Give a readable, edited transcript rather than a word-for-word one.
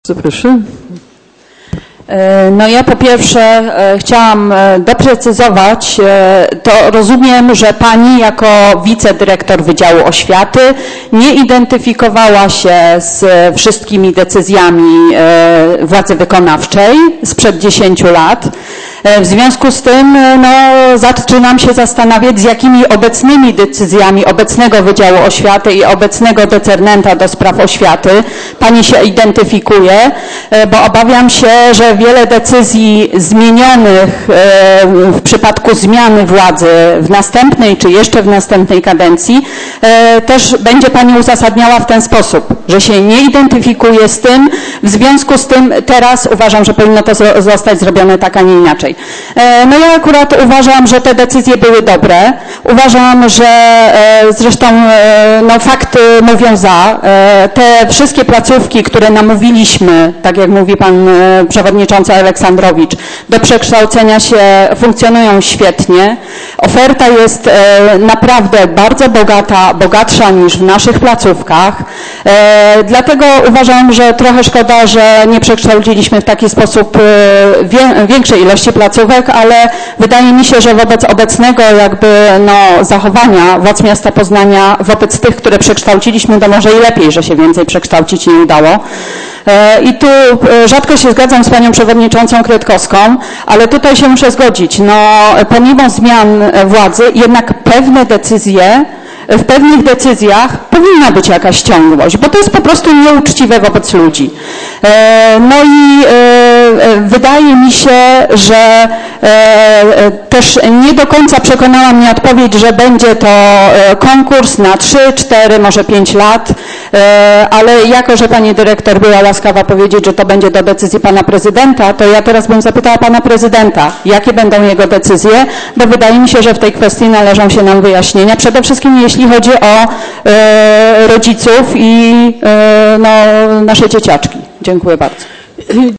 Zaproszę. No ja po pierwsze chciałam doprecyzować, to rozumiem, że Pani jako wicedyrektor Wydziału Oświaty nie identyfikowała się z wszystkimi decyzjami władzy wykonawczej sprzed 10 lat. W związku z tym zaczynam się zastanawiać, z jakimi obecnymi decyzjami obecnego Wydziału Oświaty i obecnego decernenta do spraw oświaty Pani się identyfikuje, bo obawiam się, że wiele decyzji zmienionych w przypadku zmiany władzy w następnej czy jeszcze w następnej kadencji też będzie Pani uzasadniała w ten sposób, że się nie identyfikuje z tym, w związku z tym teraz uważam, że powinno to zostać zrobione tak, a nie inaczej. No ja akurat uważam, że te decyzje były dobre. Uważam, że zresztą fakty mówią za. Te wszystkie placówki, które namówiliśmy, tak jak mówi pan przewodniczący Aleksandrowicz, do przekształcenia się, funkcjonują świetnie. Oferta jest naprawdę bardzo bogata, bogatsza niż w naszych placówkach. Dlatego uważam, że trochę szkoda, że nie przekształciliśmy w taki sposób większej ilości placówek, ale wydaje mi się, że wobec obecnego zachowania władz miasta Poznania, wobec tych, które przekształciliśmy, to może i lepiej, że się więcej przekształcić nie udało. I tu rzadko się zgadzam z panią przewodniczącą Kretkowską, ale tutaj się muszę zgodzić. Pomimo zmian władzy, jednak w pewnych decyzjach powinna być jakaś ciągłość, bo to jest po prostu nieuczciwe wobec ludzi. Wydaje mi się, że też nie do końca przekonała mnie odpowiedź, że będzie to konkurs na 3, 4, może 5 lat, ale jako, że pani dyrektor była łaskawa powiedzieć, że to będzie do decyzji pana prezydenta, to ja teraz bym zapytała pana prezydenta, jakie będą jego decyzje, bo wydaje mi się, że w tej kwestii należą się nam wyjaśnienia, przede wszystkim jeśli chodzi o rodziców i nasze dzieciaczki. Dziękuję bardzo.